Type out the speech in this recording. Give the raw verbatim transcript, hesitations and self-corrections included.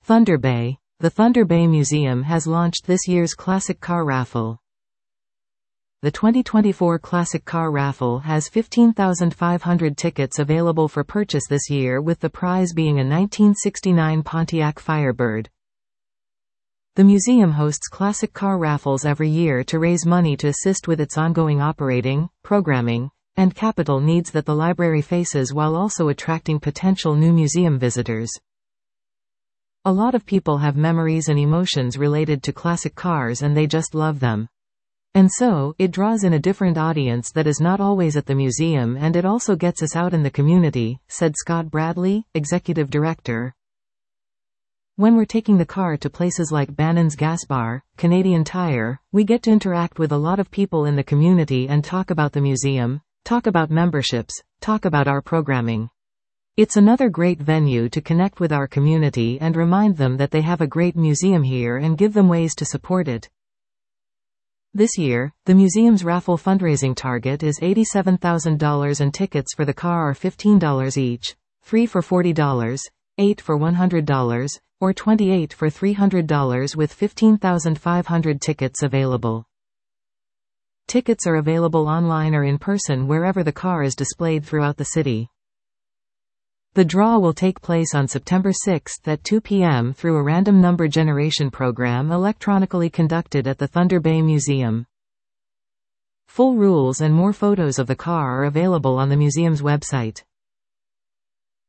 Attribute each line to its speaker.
Speaker 1: Thunder Bay. The Thunder Bay Museum has launched this year's Classic Car Raffle. The twenty twenty-four Classic Car Raffle has fifteen thousand five hundred tickets available for purchase this year, with the prize being a nineteen sixty-nine Pontiac Firebird. The museum hosts classic car raffles every year to raise money to assist with its ongoing operating, programming, and capital needs that the library faces, while also attracting potential new museum visitors. A lot of people have memories and emotions related to classic cars, and they just love them. And so, it draws in a different audience that is not always at the museum, and it also gets us out in the community, said Scott Bradley, executive director. When we're taking the car to places like Bannon's Gas Bar, Canadian Tire, we get to interact with a lot of people in the community and talk about the museum, talk about memberships, talk about our programming. It's another great venue to connect with our community and remind them that they have a great museum here and give them ways to support it. This year, the museum's raffle fundraising target is eighty-seven thousand dollars, and tickets for the car are fifteen dollars each, three for forty dollars, eight for one hundred dollars, or twenty-eight for three hundred dollars, with fifteen thousand five hundred tickets available. Tickets are available online or in person wherever the car is displayed throughout the city. The draw will take place on September sixth at two p m through a random number generation program electronically conducted at the Thunder Bay Museum. Full rules and more photos of the car are available on the museum's website.